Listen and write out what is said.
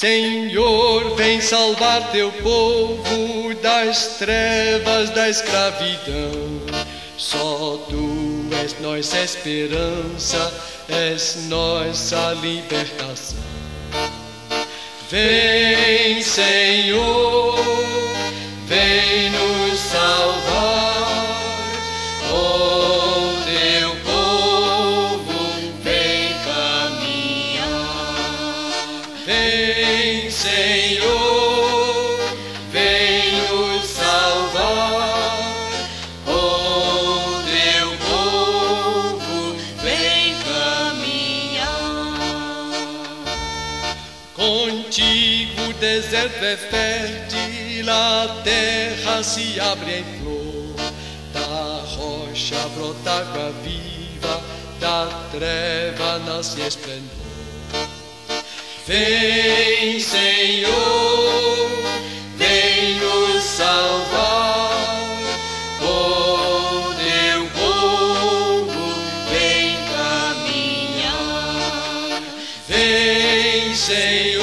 Senhor, vem salvar teu povo das trevas da escravidão. Só tu és nossa esperança, és nossa libertação. Vem, Senhor, vem nos salvar. Oh, teu povo vem caminhar. Vem, Senhor, vem nos salvar. Oh, teu povo vem caminhar. Contigo o deserto é fértil, a terra se abre em flor. Da rocha brota água viva, da treva nasce esplendor. Vem, Senhor, vem nos salvar. Oh, teu povo vem caminhar. Vem, Senhor.